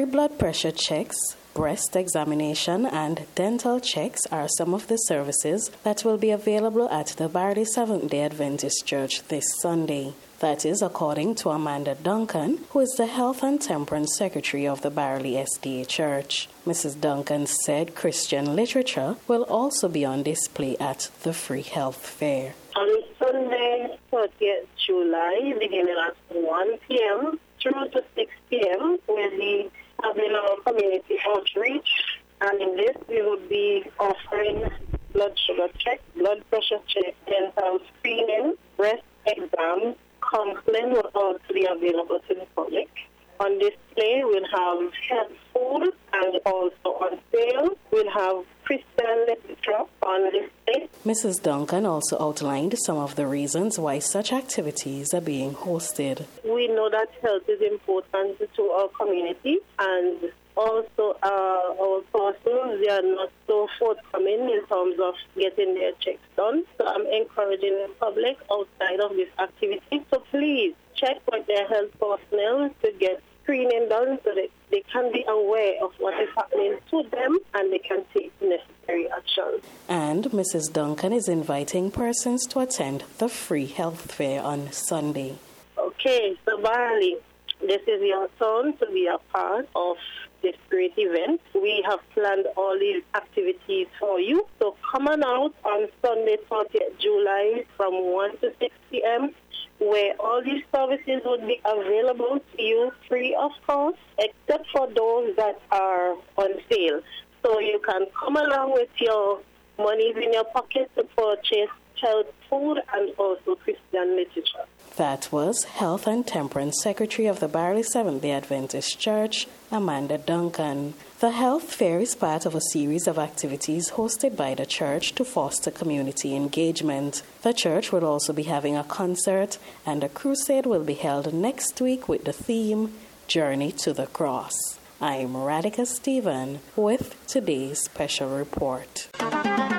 blood pressure checks, breast examination, and dental checks are some of the services that will be available at the Barley Seventh-day Adventist Church this Sunday. That is according to Amanda Duncan, who is the Health and Temperance Secretary of the Barley SDA Church. Mrs. Duncan said Christian literature will also be on display at the free health fair. On Sunday, 30th July, beginning at 1 p.m. through to 6 p.m., we'll be having our community outreach, and in this we will be offering blood sugar check, blood pressure check, dental screening, breast exam. Counseling will also be available to the public. On display, we'll have health food, and also on sale, we'll have Christian literature on display. Mrs. Duncan also outlined some of the reasons why such activities are being hosted. We know that health is important to our community, and also our persons, they are not so forthcoming in terms of getting their checks done. So I'm encouraging the public outside of this activity to please check with their health personnel to get screening done so that they can be aware of what is happening to them and they can take necessary action. And Mrs. Duncan is inviting persons to attend the free health fair on Sunday. Okay, so Barley, this is your turn to be a part of this great event. We have planned all these activities for you. So come on out on Sunday, 30th July from 1 to 6 p.m. where all these services would be available to you free of cost, except for those that are on sale. So you can come along with your monies in your pocket to purchase health food and also Christian literature. That was Health and Temperance Secretary of the Barley Seventh-day Adventist Church, Amanda Duncan. The health fair is part of a series of activities hosted by the church to foster community engagement. The church will also be having a concert, and a crusade will be held next week with the theme, Journey to the Cross. I'm Radhika Stephen with today's special report.